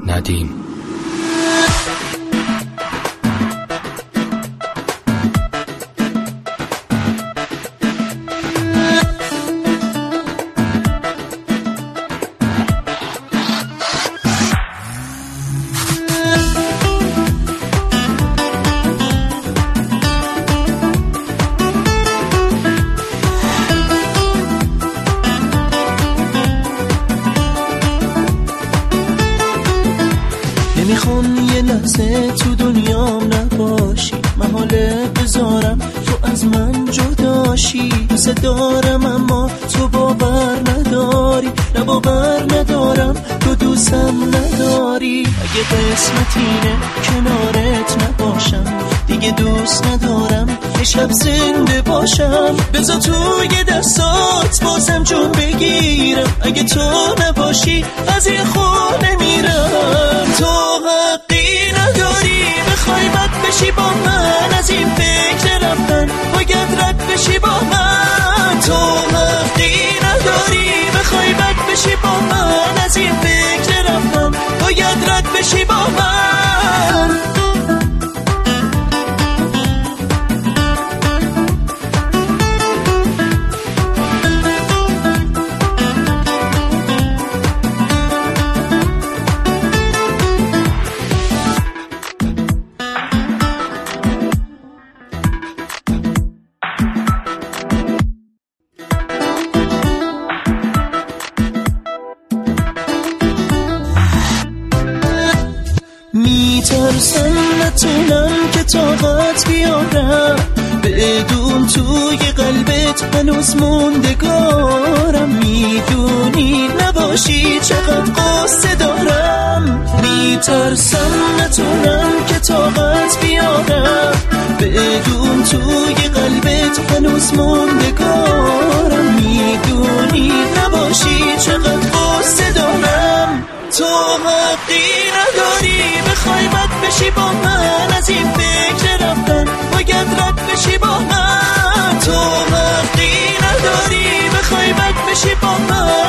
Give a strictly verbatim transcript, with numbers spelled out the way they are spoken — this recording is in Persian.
ندیم. نمیخوام یه لحظه تو دنیام نباشی، محاله بذارم تو از من جداشی. دوست دارم اما تو باور نداری، نه باور ندارم تو دوستم نداری. اگه قسمت اینه کنارت نباشم، دیگه دوست ندارم یه شب زنده باشم. بذار توی دستات بازم جون بگیرم، اگه تو نباشی از این خونه میرم. تو حقی نداری بخوای بد بشی با من، از این فکر رفتن باید رد بشی با من. تو حقی نداری بخوای بد بشی با من، از این فکر رفتن باید رد بشی با من. میترسم نتونم که طاقت بیارم، بدون توی قلبت هنوز موندگارم. میدونی نباشی چقدر قصه دارم. میترسم نتونم که طاقت بیارم، بدون توی قلبت هنوز موندگارم. میدونی نباشی چقدر قصه دارم. تو حقی نداری بخوای بد بشی با من، از این فکر رفتن باید رد بشی با من. تو حقی نداری بخوای بد بشی با من،